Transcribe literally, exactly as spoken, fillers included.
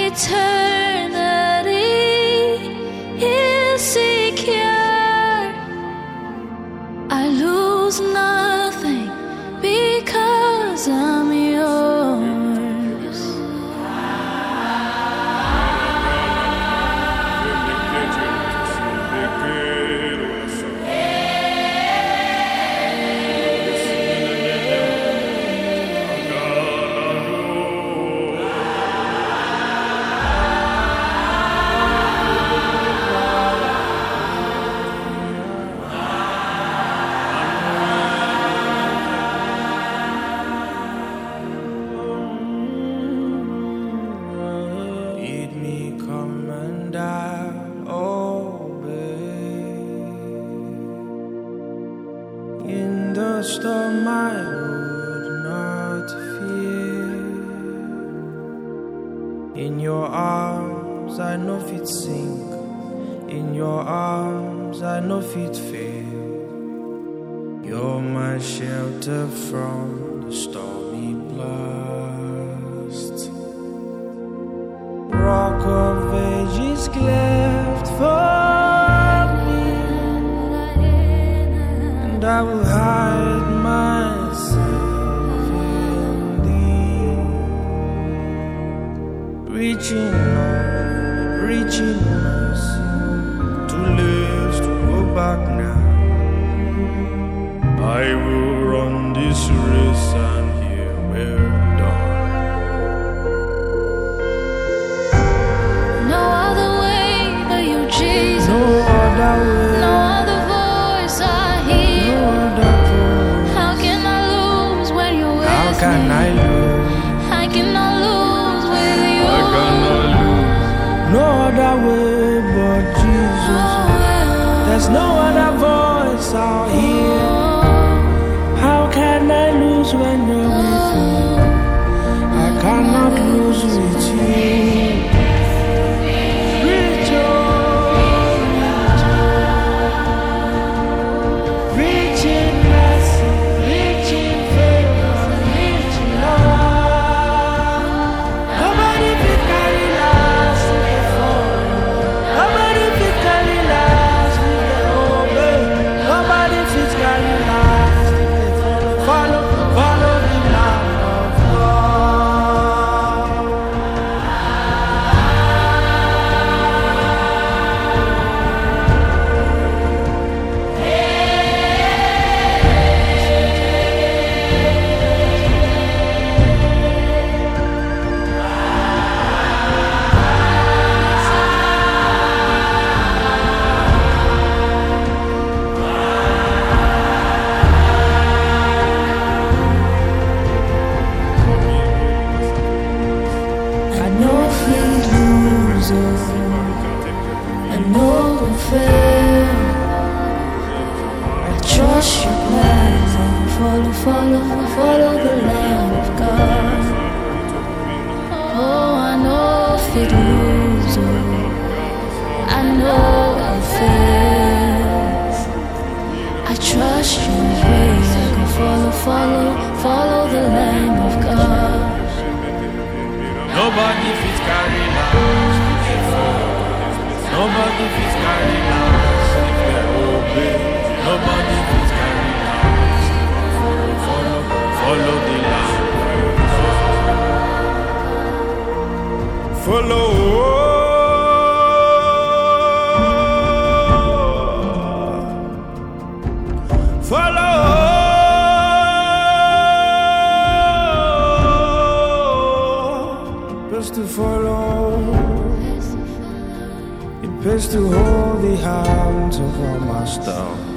eternity is secure. I lose nothing because I'm yours. In the storm I would not fear. In your arms I know fit sink. In your arms I know fit fail. You're my shelter from the stormy blast. Rock of ages cleft for me, and I will hide myself in thee. Reaching up, reaching mercy, too late to go back now. I will run this race and here we're done. No other way but you, Jesus. No other way. No other voice I hear. No other voice. How can I lose when you're with How can me? I lose? I cannot lose with you. I cannot lose. No other way but Jesus. There's no other voice I'll hear. How can I lose when you're with me? I cannot lose with you. I know will fail. I trust your plans and follow, follow, follow the Lamb of God. Oh, I know if it lose, I know I'll fail. I trust your ways. I can follow, follow, follow the Lamb of God. Nobody fits carry last. Nobody fits carry last. If they obey, nobody fits carry last. Follow, follow the line. Follow. Follow. Best to follow. It pays to hold the hands of our master.